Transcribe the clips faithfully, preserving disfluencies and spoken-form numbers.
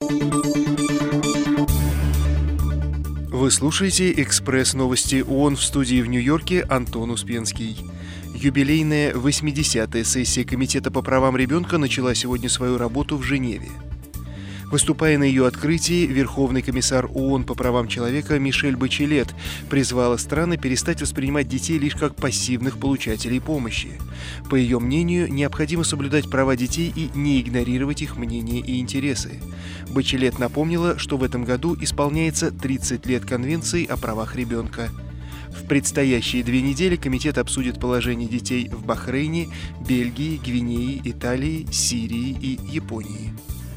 Вы слушаете «Экспресс-новости ООН», в студии в Нью-Йорке Антон Успенский. Юбилейная восьмидесятая сессия Комитета по правам ребенка начала сегодня свою работу в Женеве. Выступая на ее открытии, Верховный комиссар ООН по правам человека Мишель Бачелет призвала страны перестать воспринимать детей лишь как пассивных получателей помощи. По ее мнению, необходимо соблюдать права детей и не игнорировать их мнения и интересы. Бачелет напомнила, что в этом году исполняется тридцать лет Конвенции о правах ребенка. В предстоящие две недели комитет обсудит положение детей в Бахрейне, Бельгии, Гвинее, Италии, Сирии и Японии.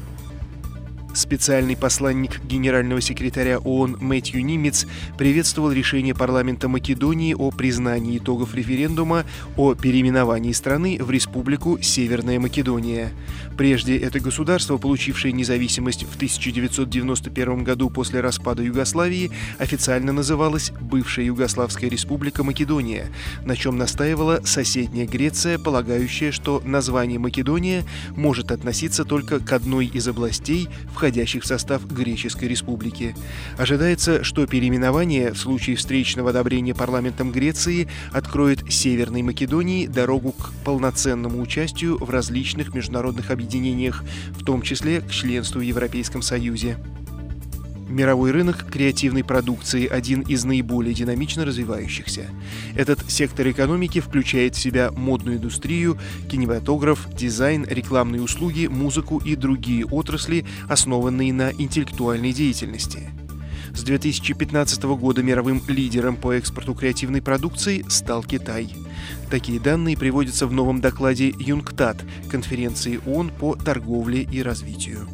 Специальный посланник генерального секретаря ООН Мэтью Нимец приветствовал решение парламента Македонии о признании итогов референдума о переименовании страны в Республику Северная Македония. Прежде это государство, получившее независимость в тысяча девятьсот девяносто первом году после распада Югославии, официально называлось Бывшая Югославская Республика Македония, на чем настаивала соседняя Греция, полагающая, что название Македония может относиться только к одной из областей, входящих в состав Греческой Республики. Ожидается, что переименование в случае встречного одобрения парламентом Греции откроет Северной Македонии дорогу к полноценному участию в различных международных объединениях, в том числе к членству в Европейском Союзе. Мировой рынок креативной продукции – один из наиболее динамично развивающихся. Этот сектор экономики включает в себя модную индустрию, кинематограф, дизайн, рекламные услуги, музыку и другие отрасли, основанные на интеллектуальной деятельности. С две тысячи пятнадцатого года мировым лидером по экспорту креативной продукции стал Китай. Такие данные приводятся в новом докладе ЮНКТАД – конференции ООН по торговле и развитию.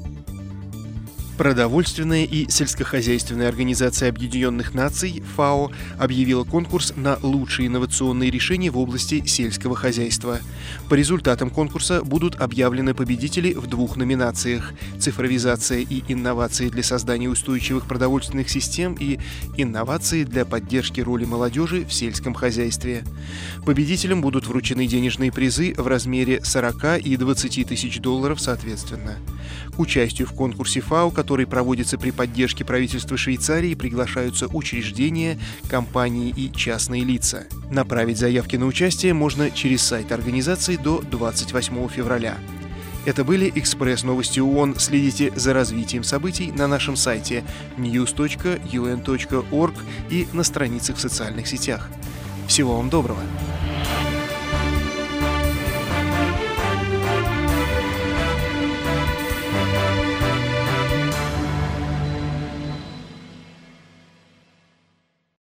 Продовольственная и сельскохозяйственная организация Объединенных Наций ФАО объявила конкурс на лучшие инновационные решения в области сельского хозяйства. По результатам конкурса будут объявлены победители в двух номинациях: цифровизация и инновации для создания устойчивых продовольственных систем и инновации для поддержки роли молодежи в сельском хозяйстве. Победителям будут вручены денежные призы в размере сорока и двадцати тысяч долларов соответственно. К участию в конкурсе ФАО, который проводится при поддержке правительства Швейцарии, приглашаются учреждения, компании и частные лица. Направить заявки на участие можно через сайт организации до двадцать восьмого февраля. Это были «Экспресс-новости ООН». Следите за развитием событий на нашем сайте ньюс точка ю эн точка орг и на страницах в социальных сетях. Всего вам доброго!